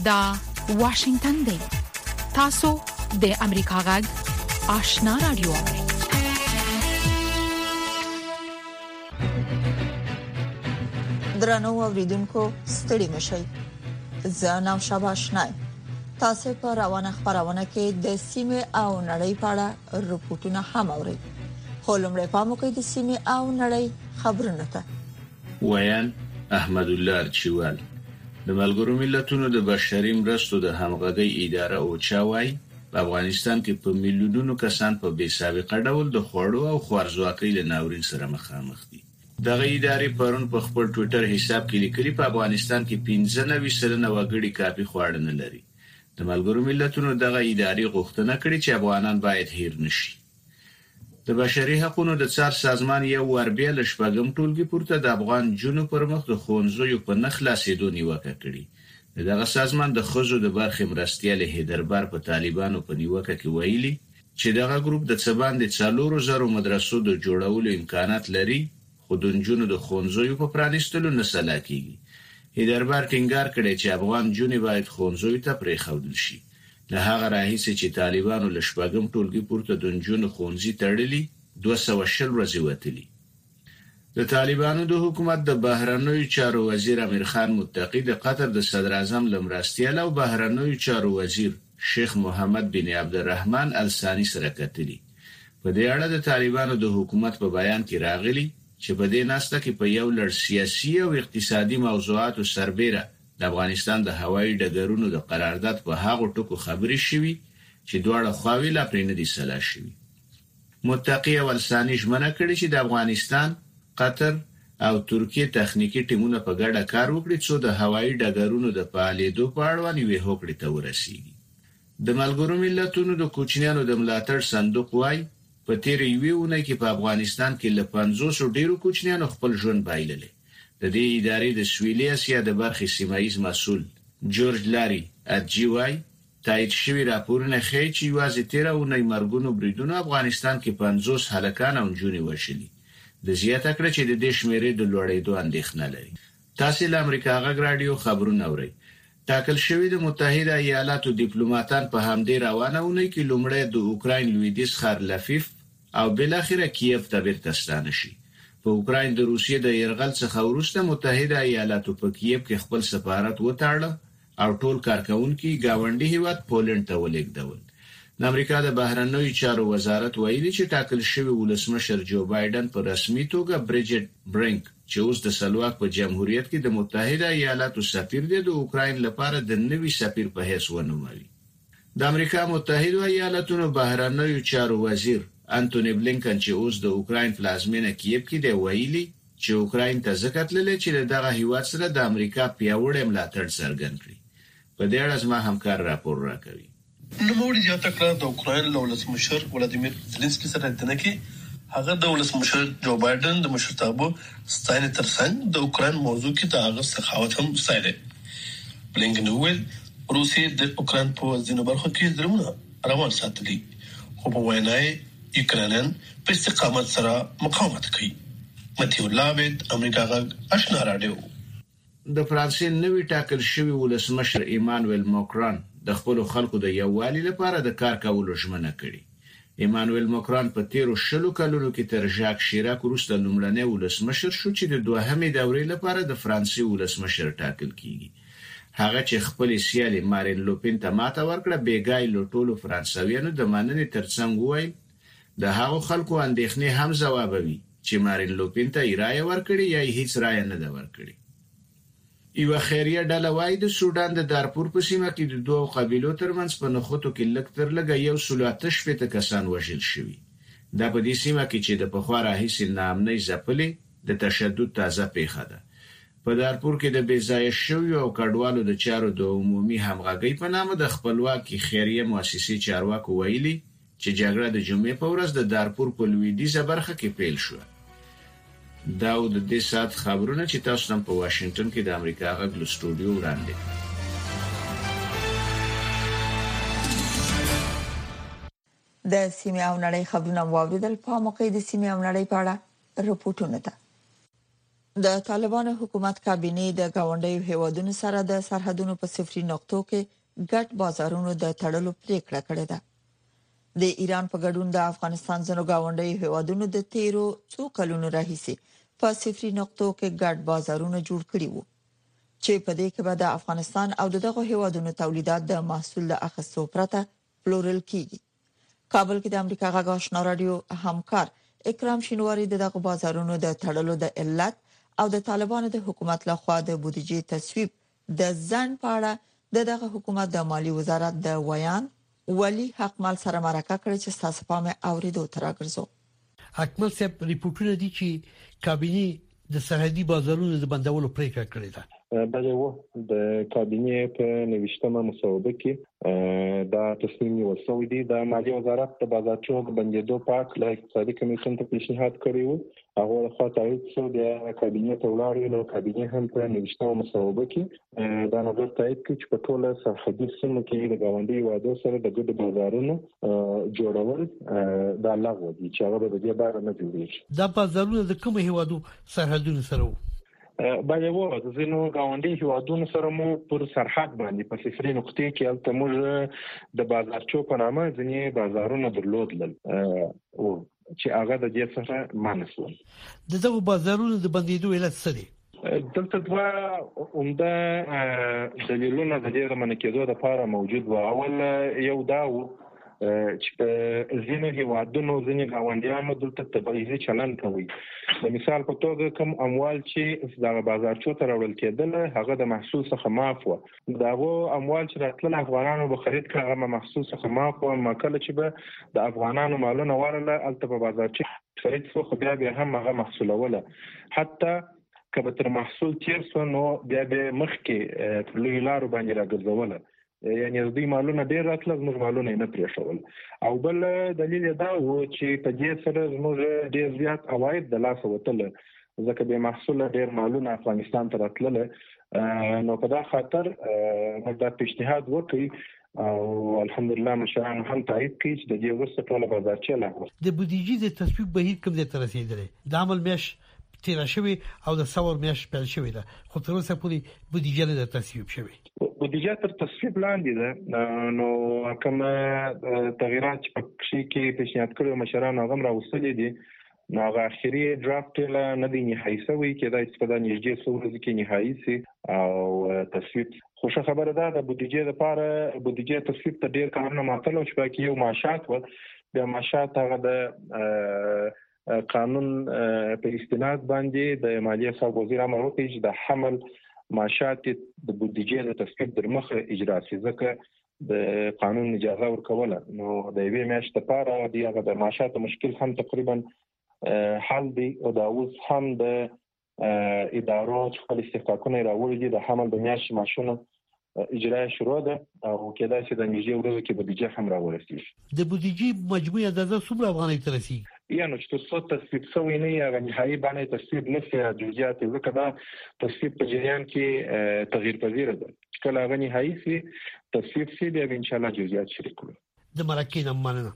دا واشنگتن دی. تاسو د امریکا غږ آشنا رادیو. درنو اوریدونکو ستړي مشئ. زه نام شاباشنای. تاسو په روانه خبرونه کې د سیمه او نړۍ په اړه رپورټونه هم اورئ. خو لمړی پام وکړئ د سیمه او نړۍ خبرونه ته. ویان احمد الله ارچیوال د ملګرو ملتونو د بشري مرستو د همغږي اداره او چاوي په افغانستان کې په میلیونونو کسان په بې سابقه ډول د خوړو او خوارزواکۍ له ناورین سره مخامخ دي. دغه ادارې پرون په خپل ټوئیټر حساب کې لیکلي په افغانستان کې 95% وګړي کافي خواړه نه لري. د ملګرو ملتونو دغه ادارې غوښتنه کړې چې افغانان باید هیر نشي. د بشري حقوقو د څار سازمان یو وربیا لشپږم ټولګي پورته د افغان جنو پر مخ د خونځو په نخلاصېدو نیوکه کړې. دغه سازمان د خزو د برخې مرستيال هیدربار په طالبانو په نیوکه کې ویلي چې دغه ګروپ د څبان د 4000 مدرسو د جوړولو امکانات لري، خو د جنو د خونځو په پرانیستلو نه سلاکيږي. هیدربار ټینګار کړی چې افغان جنو باید خونځو ته پرېښودل شي. له هغه راهیسې چې طالبانو لشپږم ټولګي پورته د جنو خونځي تړلي 200 ورځې وتلي. د طالبانو د حکومت د بهرنیو چارو وزیر امیر خان متقی د قطر د صدر اعظم لمرستیال او بهرنیو چارو وزیر شیخ محمد بن عبدالرحمن الثانی سره کتلي. په دې اړه د طالبانو د حکومت په بیان کې راغلي چې په دې ناسته کې په یو لړ سیاسي او اقتصادي موضوعاتو سربېره د افغانستان د هوایي ډګرونو د قرارداد په هغو ټکو خبرې شوي چې دواړه خواوې لا پرې نه دي سلا شوي. متقی او الثانی ژمنه کړې چې د افغانستان، قطر او ترکیه تخنیکی ټیمونه په ګډه کار وکړي څو د هوایي ډګرونو د فعالیتو په اړه یوې هوکړې ته ورسیږي. د ملګرو ملتونو د کوچنیانو د ملاتړ صندوق وايي په تیر یوې اونۍ کې په افغانستان کې له 500 ډیرو کوچنیانو خپل ژوند بایللې. د دې ادارې د سویلي اسیا د برخې سیمایي مسؤل جورج لاري اجیوای تایید شوی راپورونه ښیي چې یوازې 13 اونۍ مرګونو بریدونو افغانستان کې 50 هلکان او نجونې وشلي. د زیاته کړ چې د دې شمیرې د لوړېدو اندېښنه لري. تاسو له امریکا غږ رادیو خبرونه اورئ. ټاکل شوی د متحده ایالاتو ډیپلوماټان په همدې روانه اونۍ کې لومړی د اوکراین لویدیځ ښار لفیف او بل اخره کیف ته بیرته ستانه شي. په اوکراین د روسیې د يرغل څخه وروسته متحده ایالاتو په کیف کې خپل سفارت وتاړه او ټول کارکونکي گاونډي هیواد پولند ته ولېږدول. د امریکا د بهرنیو چارو وزارت ویلي چې ټاکل شوی ولسمشر جو بایدن په رسمي توګه بریجټ برینک چې اوس د سلواک په جمهوریت کې د متحده ایالاتو سفیر دی د اوکراین لپاره د نوي سفیر په حیث ونوموي. د امریکا متحده ایالاتونو بهرنیو چارو وزیر انټونی بلینکن چې اوس د اوکراین پلازمینه کیف کې دی ویلي چې اوکراین ته ځکه تللی چې دغه هیواد سره د امریکا پیاوړی ملاتړ څرګند کړي. په دې اړه زما همکار راپور راکوي. نوموړي زیاته کړه د اوکراین ولسمشر ولادیمیر زيلنسکي سره د کې هغه د ولسمشر جو بایدن د مشرتابه ستاینې ترڅنګ د اوکراین موضوع کې د هغه سخاوت هم ستایله. بلینکن ویل روسیې د اوکراین په ځینو برخو کې درمونه روان ساتلي، خو په وینای یوکرانیان په استقامت سره مقاومت کوي. متي الله بيد امریکا غږ آشنا رادیو. د فرانسې نوی ټاکل شوی ولسمشر ایمانوئل ماکرون د خپل خلکو د یووالي لپاره د کار کولو ژمنه کړې. ایمانوئل ماکرون په 13 کلونو کې تر ژاک شیراک وروسته لومړنی ولسمشر شو چې د دوهمې دورې لپاره د فرانسې ولسمشر ټاکل کیږي. هغه چې خپل سیالي مارین لوپین ته ماته ورکړه بیګای لټولو فرانسویانو د مننې ترڅنګ وایي د هغو خلکو اندېښنې هم ځوابوي چې مارین لوپین ته رایه ورکړي یا هیڅ رایه نه ده ورکړي. یو خیریه ډله وايي د سودان د دارفور په سیمه کې د دوه قبیلو ترمنځ په نخودو کې لږ تر لږه 118 کسان وژل شوي. دا په دې سیمه کې چې د پخوا راهیسې ناامنۍ ځپلې د تشدد تازه پیښه ده. په دارفور کې د بېځایه شویو او کډوالو د چارو د عمومي همغږۍ په نامه د خپلواکي خیریه مؤسسې چارواکو ویلي چې جګړه د جمعې په ورځ د دارفور په لویدیځه برخه کې پیل شوه. دا د دې سات خبرونه چې تاسو هم په واشنگټن کې د امریکا غږ له سټوډیو وړاندې. د سیمه او نړۍ خبرونه واوریدل. په موقع د سیمه او نړۍ په اړه رپورټونه ده. د طالبانو حکومت کابینه د گاونډیو هیوادونو سره د سرحدونو په صفري نقطو کې ګډ بازارونو د تړلو پریکړه کړې ده د ایران په ګډون د افغانستان ځینو گاونډیو هیوادونو د تیرو څو کلونو راهیسي په صفري نقطو کې ګډ بازارونه جوړ کړي وو چې په دې کې به د افغانستان او دغه هیوادونو تولیدات د محصول د اخیستو پرته پلورل کیږي کابل کې د امریکا غږ آشنا رادیو همکار اکرام شینواری دغه بازارونو د تړلو د علت او د طالبانو د حکومت لخوا د بودیجې تصویب د ځن پاړه دغه حکومت د مالی وزارت د ویان ولی حق مال سره مرکه کړی چې تاسو په اوریدو تر راګرځو اکمل صاحب ریپورتونه دي چې کابینه د سرحدي بازارونو د بندولو پریکړه کړې ده بله و د کابینه په نوښتمه مصوبه کې دا تصمیم نیول شوی دی د مالی وزارت د بازارچو د بندیدو په اړه اقتصادي کمیسیون ته پیشنهاد کړی و هغه خو تایید شو د کابینه ته ولاړ نو کابینه هم په نوښتمه مصوبه کې دا نظر تایید کړ چې په ټوله سرحدي سیمو کې د ګاونډي هیوادو سره د ګډ بازارونو جوړول دا لغوه دي چې هغه د دې باره نه جوړیږي دا بازارونه د کوم هیوادو سرحدونو سره باندې وو ځینو گاونډي هیوادونو سره مو پر سرحد باندې په صفري نقطې کې البته موږ د بازارچو په نامه ځینې بازارونه درلودل او چې هغه د دې سره مانسول دغه بازارونو د بندیدو علت څه دی دلته دوا عمده دلیلونه د دې منکېدو لپاره موجود و اول یو دا و چې په ځینو هیوادونو ځینې گاونډیانو دلته تبعیضي چلند کوي د مثال په توګه کوم اموال چې د بازارچو ته راوړل کېدل هغه د محصول څخه معاف و داغه اموال چې راتلل افغانانو به خرید کړه هغه محصول څخه معاف و مکله چې به د افغانانو مالونه ورله البته په بازارچو خرید څخه بیا هم هغه محصولوله حتی کله تر محصول تیر سو نو بیا به مخکې په لوی لارو باندې راګرځوله یعنی دوی مالونه ډیر راتل زموږ مالونه نه پریښول او بل دلیل دا و چې په دې سره زموږ ډیر زیات عواید د لاس وتل ځکه به محصول ډیر مالونه افغانستان ته راتل نو په دا خاطر موږ دا پیشنهاد وکړ او الحمدلله مشران هم تایید کړي چې د دې وسه ټول بازارچې لاغوه د بودیجې د تصویب بهیر کوم ځای ته رسیدلی د عمل میش تیر شوی او د څور میش پیل شوی ده خو تر اوسه پورې بودیجه نه تصویب شوی بودیجه تر تصویب لاندې ده نو کوم تغیرات چې په کې پیشنهاد کړو مشران هغه راوستل دي نو هغه اخیری ډرافټ لا نه دی نهایی شوی کېدای چې په دغه نږدې څو ورځې کې نهایی شي او تصویب خوشا خبره ده د بودیجې لپاره بودیجې تصویب ته ډیر کارونه معطل او چې کې یو معاشات و د معاشات هغه د قانون په استناد باندې د مالیه صاحب وزیر امر وکړ چې د حمل معاشات د بودیجې د تصویب در مخه اجرا شي ځکه د قانون اجازه ورکوله نو د یوې میاشتې لپاره د هغه د معاشات مشکل هم تقریبا حل دی او دا اوس هم د ادارو خپل استحقاقونه راوړي دي د حمل د میاشتې معاشونه اجرا شروع ده او کېدای شي د نږدې ورځو کې بودیجه هم راورسیږي د بودیجې مجموعي اندازه څومره افغانۍ ته رسیږي یعنی چې څو تصویب شوی نه یا نهایی باندې تصویب نشي جزئیات ځکه دا تصویب په جریان کې تغییر پذیر ده کله هغه نهایی شي تصویب شي بیا ان شاء الله جزئیات شریک کړو د مرکې نه مننه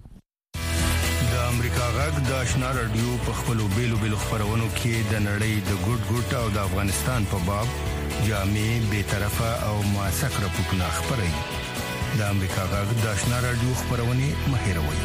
د امریکا غږ د آشنا رادیو په خپلو بیلو خبرونو کې د نړۍ د ګډ او د افغانستان په باب جامع به طرفه او موثق راپورټونه خبري د امریکا غږ د آشنا رادیو خبرونه مهیروي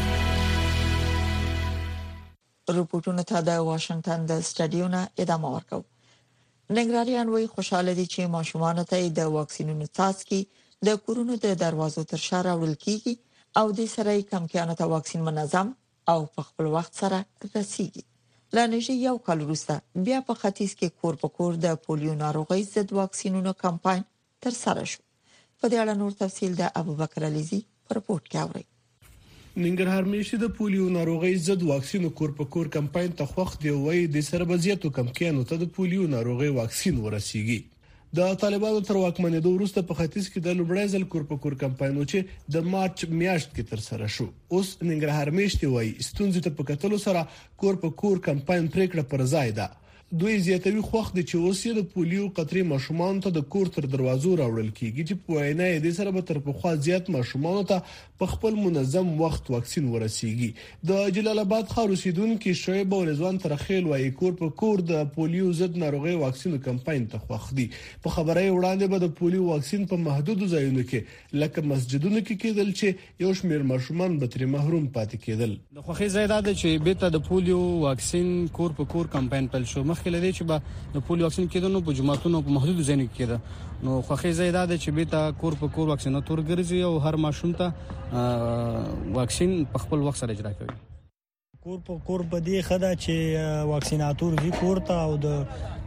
رپورټونه ته د واشنگټن د سټډیو نه ادامه ورکوي ننګراریان وایي خوشاله دي چې ماشومان ته د واکسینونو څاڅکي د کورونو د دروازو تر شا راوړل کیږي او د سره کمکیانو ته واکسین منظم او په خپل وخت سره رسیږي لنیږي یو کال وروسته بیا په ختیځ کې کور په کور د پولیو ناروغي ضد واکسینونو کمپاین تر سره شو په دې اړه نور تفصیل د ابوبکر علیزي په رپورت کې اوري ننګرهار میشته د پولیو ناروغي ضد واکسینو کور په کور کمپاین ته خوښ دی وای د سربزیاتو کمکیانو ته د پولیو ناروغي واکسین ورسیږي د طالبانو تر واکمنېدو وروسته په ختیځ کې د لومړی ځل کور په کور کمپاین چې د مارچ میاشت کې تر سره شو اوس ننګرهار میشته وای ستونزې ته په کتلو سره کور په کور کمپاین پریکړه پر ځای ده دوی زیاتوي خوښ دي چې اوس د پولیو قطري ماشومان ته د کور تر دروازو راوړل کیږي چې په وینا یې د سره به تر پخوا زیات ماشومان ته په خپل منظم وخت واکسین ورسیږي. د جلال آباد ښار اوسیدونکو شعیب رضوان ترخیل وايي کور په کور د پولیو ضد ناروغي واکسین کمپاین ته خوښ دي. په خبري وړاندې به د پولیو واکسین په محدود ځایونو کې لکه مسجدونو کې کېدل چې یو شمېر ماشومان به تر محروم پاتې کېدل. د خوخي زیاده چې بیت د پولیو واکسین کور په کور کمپاین پیل شو. مخکې لدی چې به د پولیو واکسین کېدنو په جماعتونو په محدود ځایونو کې کېده. نو خوخي زیاده چې بیت کور په کور واکسیناتور ګرځي او هر ماشوم ته واکسین په خپل وخت سره اجرا کوي. کور په کور په دې خدا چې واکسیناتور وی کور ته او د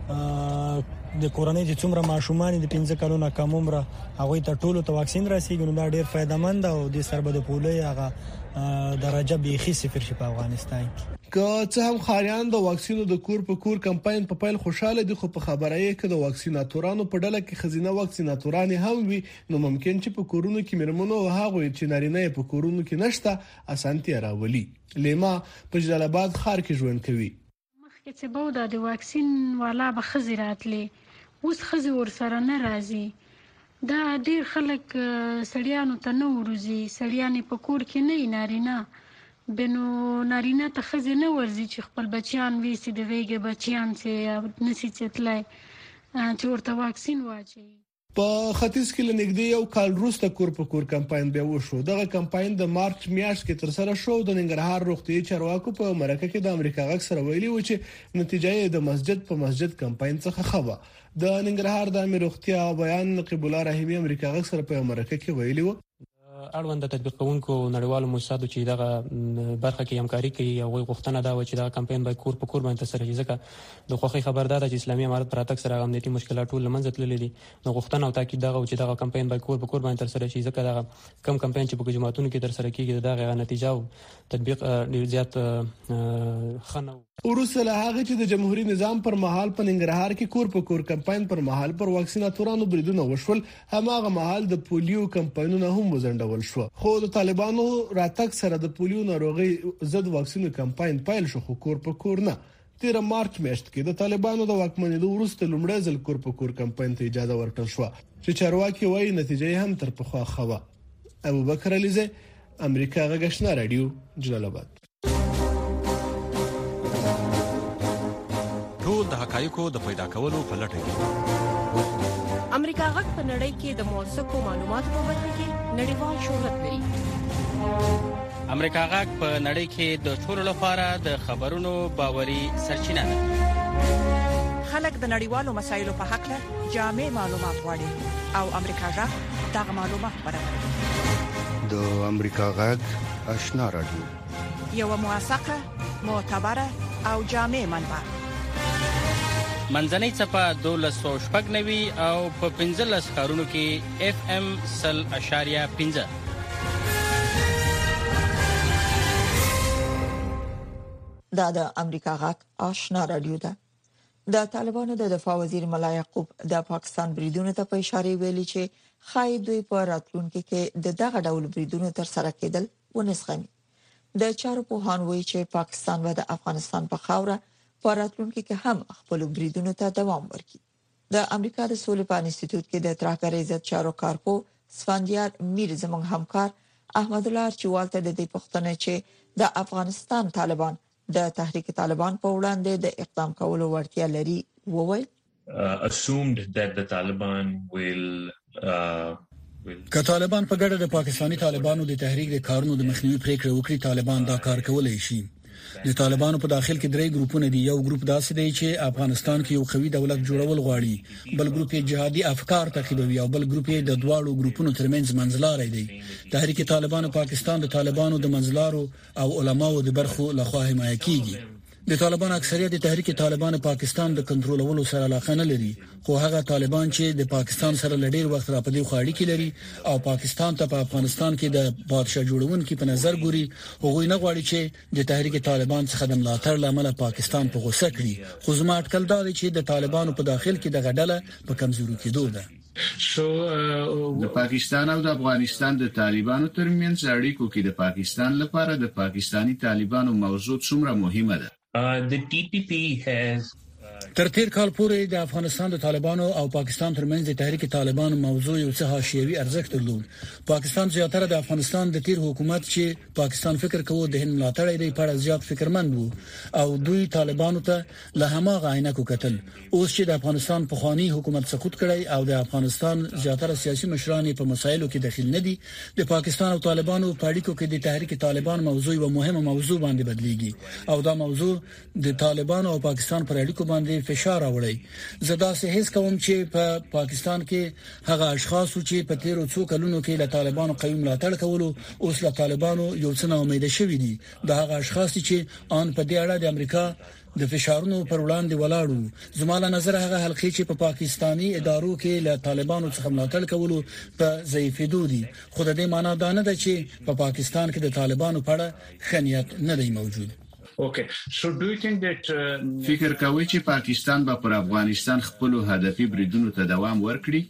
کورنۍ چې څومره ماشومان د 15 کلونو کم عمر هغه ته ټولو ته واکسین راسیږي. نو دا ډیر فائدمند او د سربد پولې هغه درجه بیخي صفر شي په افغانستان کې. که څه هم خاریان د واکسینو د کور په کور کمپاین په پیل خوشاله دي خو په خبره یې کې د واکسیناتورانو په ډله کې خزینه واکسیناتوران هم وي نو ممکن چې په کورونو کې مرمنو او هغه چې نارینه په کورونو کې نشته اسانتي راولي. لیما په جلال آباد ښار کې ژوند کوي. مخکې چې بودا د واکسین والا به خزي راتلې اوس خزي ور سره نه راځي. دا ډیر خلک سړیانو ته نه ورځي. سړیانې په کور کې نه نارینه بنو نارینه ته خزي نه ورځي چې خپل بچیان وېسي د ویګه بچیان چې نسی چتلای چې ورته واکسین واچي. په ختیځ کې لنګدي یو کال وروسته کور په کور کمپاین بیا وشو. دغه کمپاین د مارچ میاشت کې تر سره شو. د ننګرهار روغتي چارواکو په مرکه کې د امریکا غږ سره ویلي و چې نتیجه یې د مسجد په مسجد کمپاین څخه خبره. د ننګرهار د امیر روغتي بیان نقیب الله رحیمی امریکا غږ سره په مرکه کې ویلي و اړوند تطبیق کوونکو نړیوالو موسساتو چې دغه برخه کې همکاري کوي او غوښتنه دا و چې دا کمپاین باید کور په کور باندې سره شي. ځکه د خوخي خبردار چې اسلامي امارت پر اتک سره امنیتي مشکلات ټول لمنځه تللي دي. نو غوښتنه او تاکید دا و چې دغه کمپاین باید کور په کور باندې تر سره شي. ځکه دا کم کمپاین چې په جماعتونو کې تر سره کیږي دغه نتیجه او تطبیق ډیر زیات خنو. ورسره هغه چې د جمهوریت نظام پر مهال په ننګرهار کې کور په کور کمپاین پر مهال پر واکسیناتورانو بریدونه وشول هماغه مهال د پولیو کمپاینونه هم وزندول شو. خو د طالبانو راتګ سره د پولیو ناروغي ضد واکسینو کمپاین پیل شو خو کور په کور نه. 13 مارچ میاشت کې د طالبانو د واکمنېدو وروسته لومړی ځل کور په کور کمپاین ته اجازه ورکړل شو چې چارواکي وايي نتیجه هم تر پخوا خوا. ابوبکر علیزه امریکا غږ آشنا رادیو جلال آباد. ټول د حقایقو د پیدا کولو په لټه کې امریکا غږ په نړۍ کې د موثقو معلوماتو په برخه کې نړیوال شهرت لري. امریکا غږ په نړۍ کې د ټولو لپاره د خبرونو باوري سرچینه ده. خلک د نړیوالو مسایلو په اړه جامع معلومات غواړي او امریکا غږ دغه معلومات برابروي. د امریکا غږ آشنا رادیو یو موثقه معتبره او جامع منبع. منځنۍ صفه 1290 او په 15 ښارونو کې FM 100.5. دا د امریکا غږ آشنا رادیو ده. د طالبانو د دفاع وزیر ملا یعقوب د پاکستان بریدونو ته په اشاره ویلي چې خای دوی په راتلونکو کې د دغه ډول بریدونو تر سره کېدل ونسخني. د چارو پوهان وایي چې پاکستان به د افغانستان په خاوره په راتلونکو کې هم خپل بریدونو ته دوام ورکړي. د امریکا د سولې په انسټیټیوټ کې د ترهګرۍ ضد چارو کارپو سفندیار میر زموږ همکار احمد الله چوال ته د دې پوښتنه چې د افغانستان طالبان د تحریک طالبان په وړاندې د اقدام کولو وړتیا لري وویل assumed that the Taliban will که طالبان په ګډه د پاکستانی طالبانو د تحریک د کارونو د مخنیوي پریکړه وکړي طالبان دا کار کولای شي. د طالبانو په داخل کې درې ګروپونه دي. یو ګروپ داسې دی چې افغانستان کې یو قوي دولت جوړول غواړي، بل ګروپ یې جهادي افکار تعقیبوي او بل ګروپ یې د دواړو ګروپونو ترمنځ منځلاري دی. تحریک طالبان پاکستان د طالبانو د منځلارو او علماو د برخو لخوا حمایت کیږي. د طالبان اکثریت د تحریک طالبان پاکستان د کنټرولولو سره علاقه نه لري، خو هغه طالبان چې د پاکستان سره لډیر وخت راپدې خوړی کې لري او پاکستان ته په افغانستان کې د بادشاه جوړونکو په نظر ګوري، هغه نه غواړي چې د تحریک طالبان څخه د ملاتړ لامل پاکستان په غوسه کړي. خو زما اټکل دا دی چې د طالبانو په داخل کې د غډله په کمزوري کېدو ده. د پاکستان او د افغانستان د طالبانو ترمنځ اړیکو کې د پاکستان لپاره د پاکستانی طالبانو موضوع څومره مهمه ده؟ تر تیر کال پورې د افغانستان د طالبانو او پاکستان ترمنځ د تحریک طالبان موضوع یو څه حاشیوي ارزښت درلود. پاکستان زیاتره د افغانستان د تیر حکومت چې پاکستان فکر کوي د هند ملاتړ دی په اړه زیات فکرمند وو او دوی طالبانو ته له هماغه عینکو کتل. اوس چې د افغانستان په خواني حکومت سقوط کړي او د افغانستان زیاتره سیاسي مشران په مسایلو کې دخیل نه دي، د پاکستان او طالبانو په اړیکو کې د تحریک طالبان موضوع یو مهمه موضوع باندې بدلیږي او دا موضوع د طالبان او پاکستان پر اړیکو باندې فشار راوړي. زدا سه هیڅ کوم چې په پاکستان کې هغه اشخاص چې په تیرو څو کلونو کې له طالبانو قوي ملاتړ کولو اوس له طالبانو یو څه امید شوي دي. دا هغه اشخاص چې ان په دې اړه د امریکا د فشارونو پر وړاندې ولاړو. زموږ نظر هغه حلقې چې په پاکستانی ادارو کې له طالبانو څخه ملاتړ کولو په ضعیفېدو دي، خو د دې معنی دا نه ده چې په پاکستان کې د طالبانو په اړه خنیت نه دی موجود. Okay, so do you think that فکر کوي چې پاکستان به پر افغانستان خپل هدفي بریدونو ته دوام ورکړي؟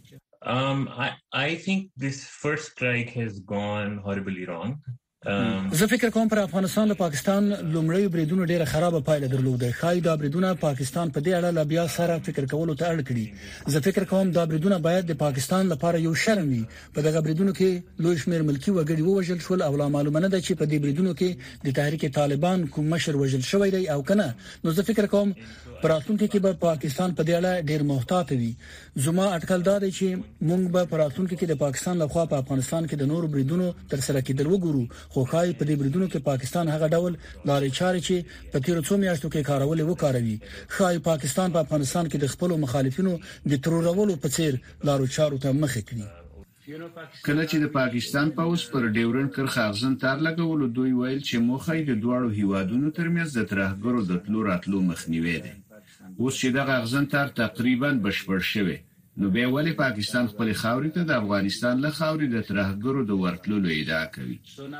I think this first strike has gone horribly wrong. زه فکر کوم پر افغانستان له پاکستان لومړی بریدونه ډیره خرابه پایله درلوده. خای دا بریدونه پاکستان په دې اړه لا بیا سره فکر کولو ته اړ کړي. زه فکر کوم دا بریدونه باید د پاکستان لپاره یو شرم وي. په دغه بریدونو کې لوی شمېر ملکی وګړي ووژل شول او لا معلومه نه ده چې په دې بریدونو کې د تحریک طالبان کوم مشر وژل شوی دی او کنه. نو زه فکر کوم پراتونکو کې به پاکستان په دې اړه ډیر محتاط وي. زما اټکل دا دی چې موږ به پراتونکو کې د پاکستان لخوا په افغانستان کې د نور بریدونو تر سره کېدل وګورو، خو خای په دې بریدونو کې پاکستان هغه ډول لارې چارې چې په تیر څو میاشتو کې کارولې وکاروي. خای پاکستان په افغانستان کې د خپل مخالفینو د ترورولو په څیر لارو چارو ته مخ کړي. کله چې د پاکستان پوز پر ډیورن کرښه اغزن تار لګولو، دوی ویل چې موخه د دوړو هیوادونو ترمنځ د ترهګرو د تلو راتلو مخنیوي دی. اوس چې دغه اغزن تار تقریبا بشپړ شوی، نو بیا ولې پاکستان خپل خاورې ته د افغانستان له خاورې د ترهګرو د ورتلو ادعا کوي؟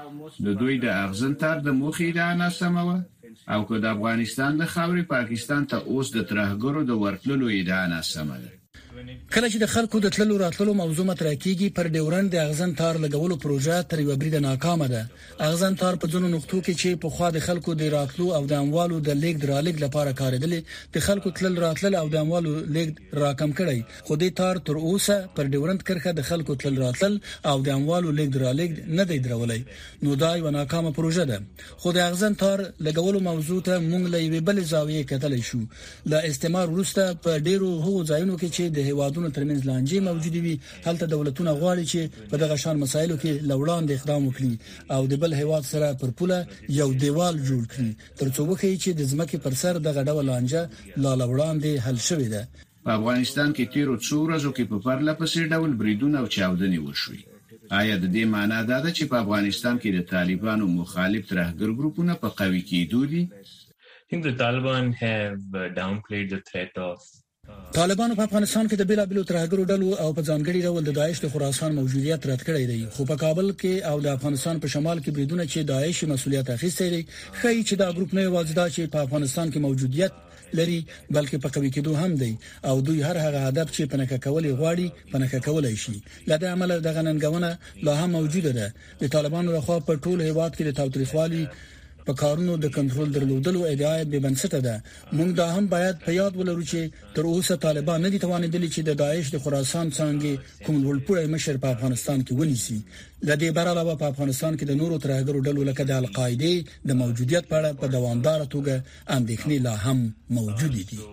د دوی د اغزن تار د موخې ادعا ناسمه وه او که د افغانستان له خاورې پاکستان ته اوس د ترهګرو د ورتلو ادعا ناسمه ده. کله چې د خلکو د تللو راتللو موضوع مطرح کیږي، پر ډیورن د اغزن تار لګولو پروژه تر یو بریده ناکامه ده. اغزن تار په ځینو نقطو کې چې په خوا د خلکو د راتلو او د اموالو د لیږد رالېږد لپاره کارېدل، د خلکو تلل راتلل او د اموالو لیږد راکم کړي، خو د تار تر اوسه پر ډیورن کرښه د خلکو تلل راتلل او د اموالو لیږد رالېږد نه دی درولای. نو دا یو ناکامه پروژه ده. خو د اغزن تار لګولو موضوع ته موږ له یوې بل زاویې کتلی شو. له استعمار وروسته په ډیرو هغو ځایونو کې چې د هیوادونو ترمنځ لانجې موجود وي، هلته دولتونه غواړي چې په دغه شان مسایلو کې لوړاند اقدام وکړي او د بل هیواد سره پر پوله یو دیوال جوړ کړي، ترڅو وکړي چې د ځمکې پر سر دغه ډول لانجه لا لوړاند حل شوې ده. په افغانستان کې تیرو څو ورځو کې په پرله پسې ډول بریدونه او چاودنې وشوي. آیا د دې معنی دا ده چې په افغانستان کې د طالبانو مخالف ترهګر ګروپونه په قوي کېدو دي؟ I think the Taliban have downplayed the threat of طالبانو په افغانستان کې د بیلابیلو ترهګرو ډلو او په ځانګړي ډول د داعش د خراسان موجودیت رد کړی دی، خو په کابل کې او د افغانستان په شمال کې بریدونه چې داعش مسؤلیت اخیستی دی، ښایي چې دا ګروپ نه یوازې دا چې په افغانستان کې موجودیت لري بلکې په قوي کېدو هم دی او دوی هر هغه هدف چې پنهکه کولې غواړي پنهکه کولای شي. لدې عمل دغه ننګونه لا هم موجوده ده. د طالبانو لخوا په ټول هیواد کې د تاوتریخوالي په کارونو د کنټرول درلودلو ادعا به بنسټه ده. موږ دا هم باید په یاد ولرو چې تر اوسه طالبان نه دي توانیدلي چې د داعش د خراسان څنګه کوم لوړپوړی مشر په افغانستان کې ونیسي. د دې بر علاوه په افغانستان کې د نورو ترهګرو ډلو لکه د القاعده د موجودیت په اړه په دوامدار توګه اندېښنې لا هم موجودې دي.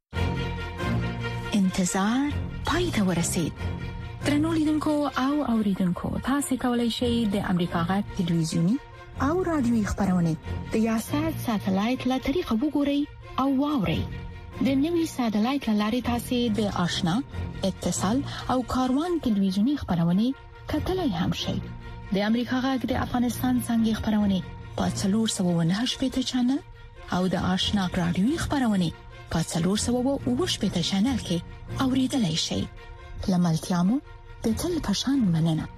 انتظار پای ته ورسید. ترنو لیدونکو او اوریدونکو، تاسو کولی شئ د امریکا غږ ټلویزیونی او رادیوي خبرونه د یاشر ساتلایت له طریقه وګورئ او واورئ. د نوي ساتلایت لارې تاسو د آشنا، اتصال او کاروان ټلویزیونی خبرونه کتلای هم شئ. د امریکا غږ د افغانستان څنګه خبرونه په 498 چنل او د آشنا رادیوي خبرونه په 498 چنل کې اوریدلای شئ. لملتيامو د تل پشان مننه.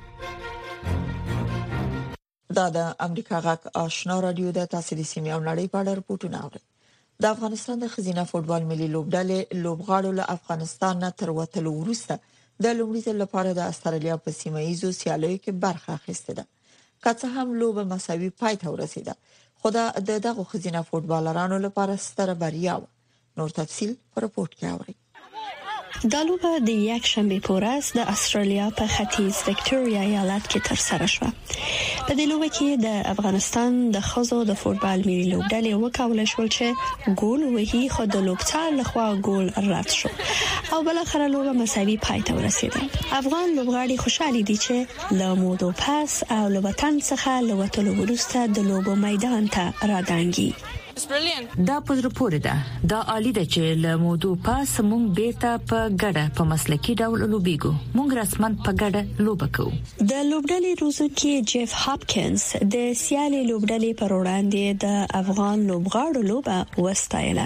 دا د امریکا غږ آشنا رادیو د تاسو د سیمې او نړۍ په اړه راپورټونه اوري. د افغانستان د خزینه فوټبال ملي لوبډلې لوبغاړو له افغانستان نه تر وتلو وروسته د لومړي ځل لپاره د استرالیا په سیمایي سیالیو کې برخه اخیسته ده. که څه هم لوبه مساوي پای ته ورسیده، خو دا دغه خزینه فوټبالرانو لپاره ستره بریا و. نور تفصيل په رپورت کې اورئ. دا لوبه د یک شنبه په ورځ د استرالیا په ختیځ وکټوريا ایالت کې ترسره شوه. په دې لوبه کې د افغانستان د ښځو د فوتبال ملي لوبډلې وکولای شول چې ګول وهي، خو د لوبڅار لخوا ګول رد شو او بل اخر لوبه مساوي پای ته ورسیده. افغان لوبغاړي خوشاله دي چې له مودو پاس او له وطن څخه له وټلو وروسته د لوبو میدان ته رادانګي. دا پزره پورې ده. دا عالی ده چې له مودو پاس مونږ بیرته په ګډه په مسلکي ډول لوبېګو. مونږ رسمن په ګډه لوبه کوو. د لوبډلې روزونکي جيف هاپکینز د سیالي لوبډلې پر وړاندې د افغان لوبغاړو لوبه وستایله.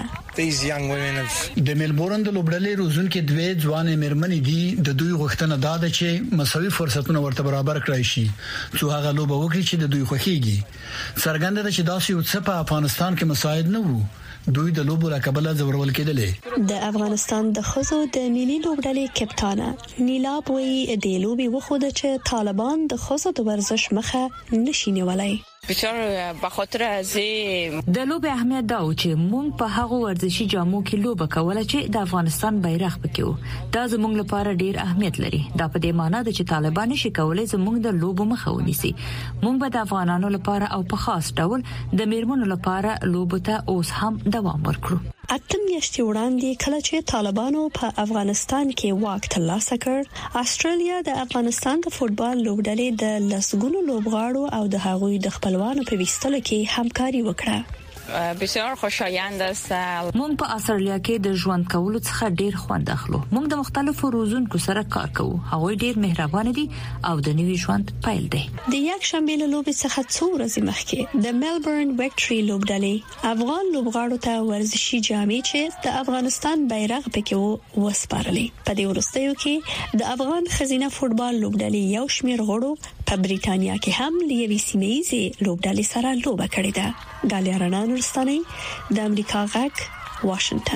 د ملبورن د لوبډلې روزونکي دوه ځوان مېرمنې دي. د دوی غوښتنه دا ده چې مساوي فرصتونه ورته برابر کړای شي څو هغه لوبه وکړي چې د دوی خوښيږي. څرګنده ده چې داسې یو څه په افغانستان کې مساعد نه وو. دوی د لوبو راکبله زورول کېدلې. د افغانستان د ښځو د ملي لوبډلې کپټانه نیلاب وی د لوبي وخوده چې طالبان د ښځو د ورزش مخه نشي نیولای. بسیار به خاطر از د لوب اهمیت دا و چې مونږ په هغه ورزشي جامو کې لوبه کوله چې د افغانستان بیرغ پکې و. دا زموږ لپاره ډیر اهمیت لري. دا په دې معنی ده چې طالبان نشي کولای زموږ د لوبو مخه ونیسي. مونږ به د افغانانو لپاره او په خاص ډول د میرمنو لپاره لوبو ته اوس هم دوام ورکړو. اته میاشتې وړاندې کله چې طالبانو په افغانستان کې واک ترلاسه کړ، استرالیا د افغانستان د فوتبال لوبډلې د لسګونو لوبغاړو او د هغوی د خپلوانو په ویستلو کې همکاري وکړه. بسیار خوشایند است. مونږ په استرالیا کې د ژوند کولو څخه ډیر خوند اخلو. مونږ د مختلفو روزونکو سره کار کوو. هغه ډیر مهربان دي او د نوي ژوند پیل دی. د یک شنبه له لوبې څخه څو ورځې مخکې د ملبورن وکټوري لوبډلې افغان لوبغاړو ته ورزشي جامې چې د افغانستان بیرغ پکې وسپارلې. په دې وروستیو کې د افغان خزینه فوتبال لوبډلې یو شمېر غړو په بریټانیا کې هم لیوي سیمېزي لوبډلې سره لوبه کړې ده. ګالیا رڼا نورستاني د امریکا غږ واشنگټن.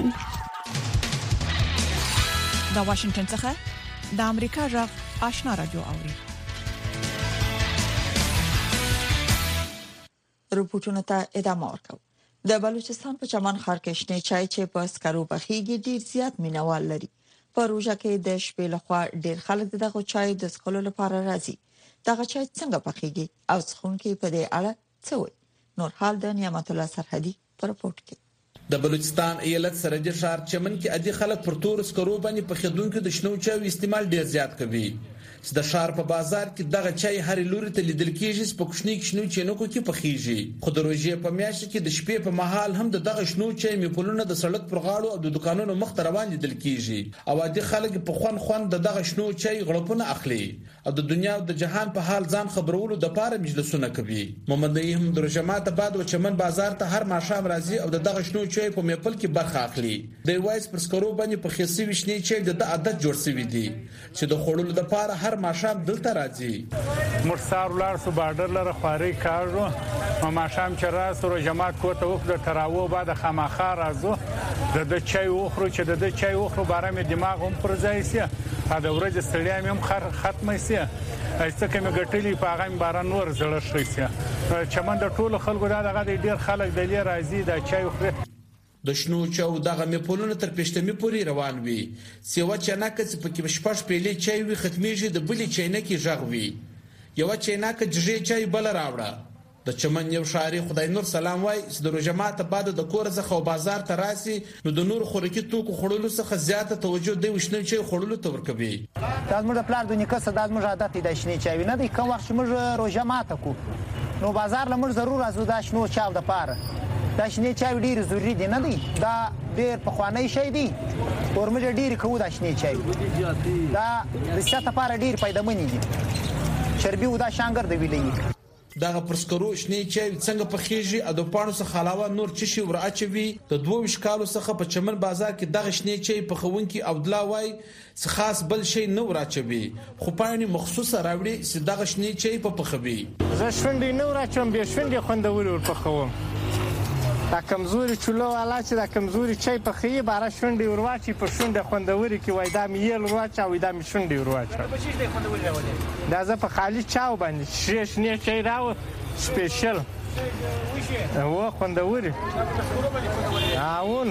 د واشنگټن څخه د امریکا غږ آشنا رادیو اوري. رپورټونه ته ادامه ورکوم. د بلوچستان په چمن ښار کې شنه چای چې په سکرو پخېږي ډیر زیات مینوال لري. په روژه کې د شپې لخوا ډیر خلک دغه چای د څښلو لپاره راځي. دغه چای څنګه پخېږي او څښونکي په دې اړه څه وایي؟ نور حال د نعمت الله سرحدي په رپورت کې. د بلوچستان ایالت سرحدي ښار چمن کې عادي خلک پر تور سکرو باندې په خدونکو د شنو چای استعمال ډیر زیات کوي. د ښار په بازار کې دغه چای هر لوري ته لیدل کېږي په کوچني شنو چینوکو کې پخېږي. خو د روژې په میاشت کې د شپې په مهال هم دغه شنو چای میپلونه د سړک پر غاړو او د دکانونو مخ ته روان لیدل کېږي او عادي خلک په خوند دغه شنو چای غړپونه اخلي او د دنیا او د جهان په حال ځان خبرولو د پاره مجلسونه کوي. محمد نعیم د رجمات بعد و چمن بازار ته هر ماښام راځي او دغه شنو چای په میپل کې برخه اخلي. د وایس پر سکرو باندې په خېسي وشنی چای د عادت جوړ شوی دی چې د خړولو د پاره هر ماښام دلته راځي. مرسار ولر سو بارډر لره خواري کارو او ماښام چې راځو رجمات کوته وخت تراوو بعد خامخا راځو د چای وخرو چې د چای وخرو بارا مې دماغ هم پر ځای سي دا ورځ ستړیا مې هم ختمه سي ایسته کې مې ګټلې په هغه باران ور زړه شي سي چمن د ټولو خلکو دغه ډیر خلک د لې راځي د چای وخره د شنو چاو دغه میپولونه تر پښتمي پوري روان وي. سیوا چناکه چې پکې بشپش پیلې چای وي ختميږي د بلې چینکې ژغ وي. یو چیناکه جږې چای بل راوړه. د چمن یو شاري خدای نور سلام وای چې د روجمات بعد د کور څخه بازار ته راسي نو د نور خوراکي توکو خړولو څخه زیاته توجه دی وشنو چای خړولو ته ورکوي. دا زموږ د پلار د نیکه صدا زموږ عادت دی شنه چای نه دی کوم وخت موږ روجمات کو نو بازار لمر ضرور ازو دا شنو چاو د پاره دا شنه چای ډیر ضروری دی نه دی دا ډیر په خوانې شي دی ورمږ ډیر کوو دا شنه چای دا د ستاسو لپاره ډیر پیدامنی دی چربي ودا شانګر دی ویلې دغه پرسکرو شنه چای څنګه پخېږي او د پانو څخه علاوه نور چشي ورعچوي د 22 کالو څخه په چمن بازار کې دغه شنه چای پخونکي عبدالله وای څه خاص بل شي نه ورعچوي خو پانی مخصوصه راوړي چې دغه شنه چای په پخوي. زه شونډې نه ورعچوم به شونډې خوندور ورپخوم. دا کمزوري چلو والا چې دا کمزوري چای په خې بارا شونډې ورواچي په شونډه خوندوري کې وای دا مې یل ورواچا وای دا مې شونډې ورواچا دا زه په خالي چاو باندې شنه چای راو سپیشل و خوندوري اونو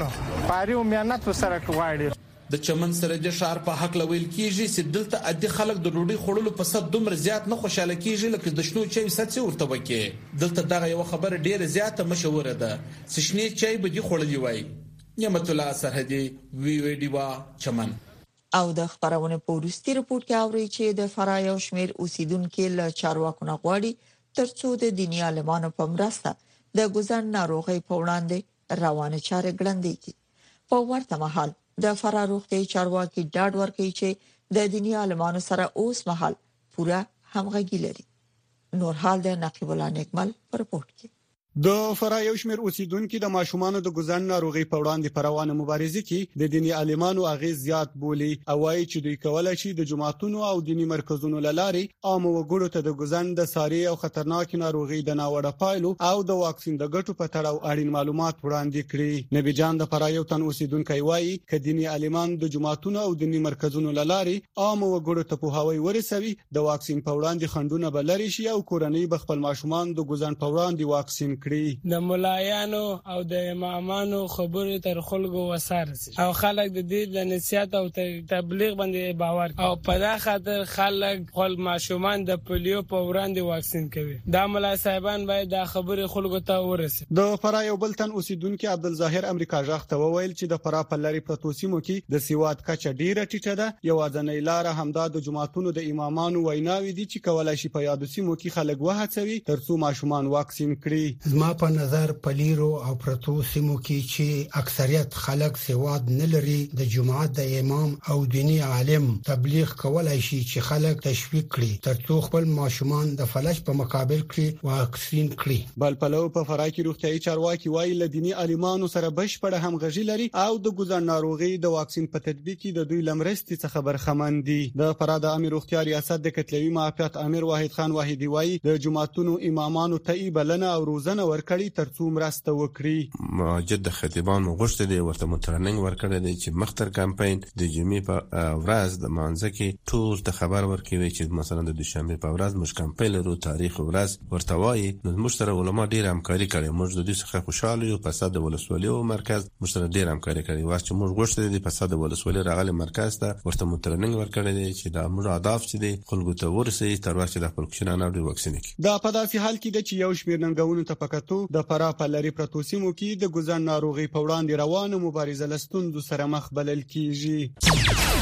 پاره او مهنت سره غواړي. د چمن سرجه شهر په حق لویل کیږي چې دلته عادي خلک د ډوډۍ خورلو په صد دومره زیات نه خوشاله کیږي لکه د شنو چای ست ورته وکي. دلته دغه یو خبره ډیره زیاته مشهوره ده چې شنه چای به دي خورلې وای. نعمت الله سرحدي وی ډیوا چمن. او د خبرونه په وروستي رپورت کې اوري چې د فراه یو شمېر اوسیدونکو له چارواکو نه غواړي ترڅو د دیني عالمانو په مرسته د ګوزن ناروغي په وړاندې روانه چارې ګړندې کړي. په ورته مهال د فراه روغتي چارواکي ډاډ ورکوي چې د دیني عالمانو سره اوس مهال پوره همغږي لري. نور حال د نقیب الله نیکمل پر رپورت کې. د فراه یو شمېر اوسیدونکو د ماشومان د ګوزن ناروغي په وړاندې په روانه مبارزه کې د دیني عالمانو اغیز زیات بولی او وايي چې دوی کولای شي د جماعتونو او دینی مرکزونو لارې عام وګړو ته د ګوزن د ساري او خطرناک ناروغي د ناوړه پایلو او د واکسین د ګټو په تړاو اړین معلومات وړاندې کړي. نبی جان د فراه یو تن اوسیدونکو وايي چې دینی عالمان د جماعتونو او دینی مرکزونو لارې عام وګړو ته په هواوی ورسوي د واکسین په وړاندې خندونه بلري شي او کورنۍ بخپل ماشومان د ګوزن په وړاندې واکسین د ملایانو او د امامانو خبرې تر خلکو وسارسي او خلک د دې د نصيحت او تبلیغ باندې باور او په دا خاطر خلک خپل ماشومان د پولیو په وړاندې واکسین کوي. دا ملای صاحبان باید دا خبرې خلکو ته ورسي. د فراه یو بل تن اوسیدونکو عبدالظاهر امریکا ژغ ته وویل چې د فراه په لاري پروتوسیمو کې د سیواد کچه ډیره ټیټه ده. یو ځنې لار همدا د جماعتونو د امامانو ویناوي دي چې کولای شي په یادو سیمو کې خلک وهڅوي ترڅو ماشومان واکسین کړي. زما په نظر پلیرو او پرتو سیمو کې چې اکثریت خلک سواد نه لري د جماعت د امام او دینی عالم تبلیغ کولای شي چې خلک تشویق کړي ترڅو خپل ماشومان د فلج په مقابل کې واکسین کړي. بل پلو په فراه کې روغتيایي چارواکي وایي ل دینی عالمانو سره بشپړه همغږي لري او د ګوزن ناروغي د واکسین په تطبیق کې د دوی لمرستي څخه برخمن دي. د فراه د امیر روغتیا ریاست د کتلوي معافیت امیر واحد خان واحدی وایي د جماعتونو امامانو ته بلنه او روزنه ورکړي ترڅو مرسته وکړي. مجد خطیبانو غوښتل دي ورته مترننګ ورکړي دي چې مختر کمپاین د جمعې په ورځ د مانځ کې ټول ته خبر ورکوي چې مثلا د دوشنبه په ورځ موږ کمپاین لرو تاریخ ورځ ورته وایي. نو موږ سره علما ډیر همکاري کوي. موږ د دې څخه خوشاله یو. په صد ولسوالۍ او مرکز موږ سره ډیر همکاري کوي. واسه چې موږ غوښتل دي په صد ولسوالۍ راغلي مرکز ته ورته مترننګ ورکړي دي چې دا موږ اهداف چې دي خلکو ته ورسي تر وخت د خپل کوچنیانو د واکسین کې. دا په داسې حال کې چې یو شمېر ننګونو ته پکاتو د فراه په لاري پروتوسیمو کې د ګوزن ناروغي په وړاندې روانه مبارزه لستوندو سره مخ بلل کیږي.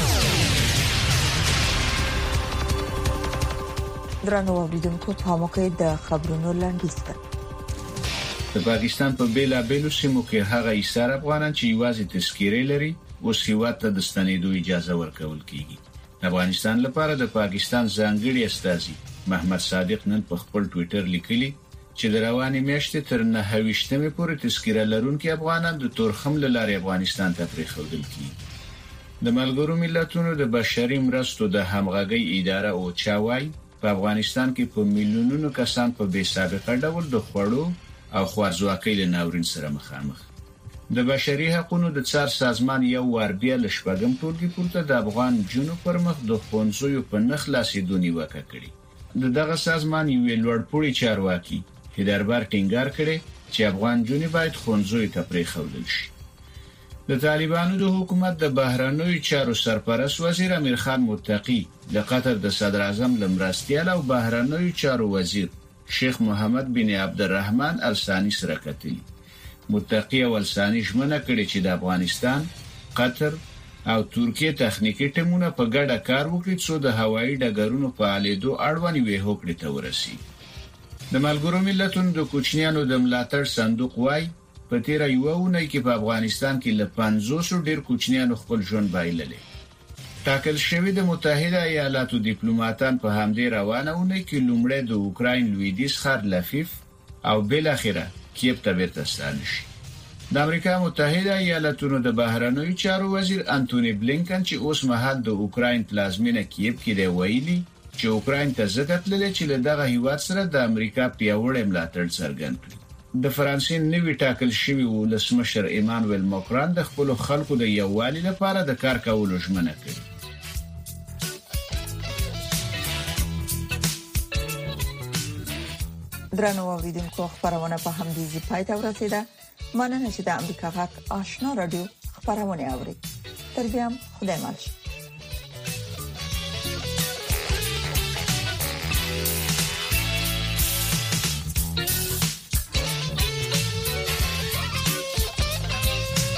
درنو اوریدونکو ته مو کې د خبرونو لاندې د پاکستان په بیلا بیلو سیمو کې هغه ایسار افغانان چې یوازې تذکیره لري او سیوات ته د ستنېدو اجازه ورکول کیږي. افغانستان لپاره د پاکستان ځانګړي استازي محمد صادق نن په خپل ټوئیټر لیکلي چې د رواني میاشتې تر 9 پورې تذکیره لرونکي افغانان د تورخم لارې افغانستان ته پریښودل کیږي. د ملګرو ملتونو د بشري مرستو د همغږي اداره او چاوای په افغانستان کې په میلیونونو کسان په بې سابقه ډول د خوړو او خوارځواکۍ له ناورین سره مخامخ. د بشري حقوقو د څار سازمان یو وار بیا ل شپږم ټولګي پورته د افغان جنو پر مخ د خونځو په نخلاصې دونی وکړي. دغه سازمان یو لوړپوړي چارواکي چې دربار ټینګار کړي چې افغان جنو باید خونځو ته پریښودل شي. د طالبانو د حکومت د بهرنیو چارو سرپرست وزیر امیر خان متقی د قطر د صدر اعظم لمرستیال او بهرنیو چارو وزیر شیخ محمد بن عبدالرحمن الثانی سره کتلی. متقی او الثانی ژمنه کړې چې د افغانستان، قطر او ترکیه تخنیکی ټیمونه په ګډه کار وکړي څو د هوایي ډګرونو فعالیدو اړوند وي هوکړې ته ورسي. د ملګرو ملتونو د کوچنیانو د ملاتړ صندوق وايي په تیر یو اونۍ کې په افغانستان کې ل 500 ډیر کوچنیانو خپل ژوند بایللې. ټاکل شوی د متحده ایالاتو ډیپلوماټان په همدې روانه اونۍ کې لومړی د اوکراین لویدیځ ښار لفیف او بل اخره کیف ته بیرته ستانه شي. د امریکا متحده ایالاتونو د بهرنیو چارو وزیر انټونی بلینکن چې اوس مهال د اوکراین پلازمینه کیف کې دی ویلي چې اوکراین ته ځکه تللی چې له دغه هیواد سره د امریکا پیاوړی ملاتړ څرګند کړي. د فرانسې نوی ټاکل شوی ولسمشر ایمانوئل ماکرون د خپل خلکو د یووالي لپاره د کار کولو ژمنه کړې. درنو اوریدونکو خبرونه په همدې ځای پای ته ورسیده. مننه چې د امریکا غږ آشنا رادیو خبرونه اوري. تر بیا خدای مالشه.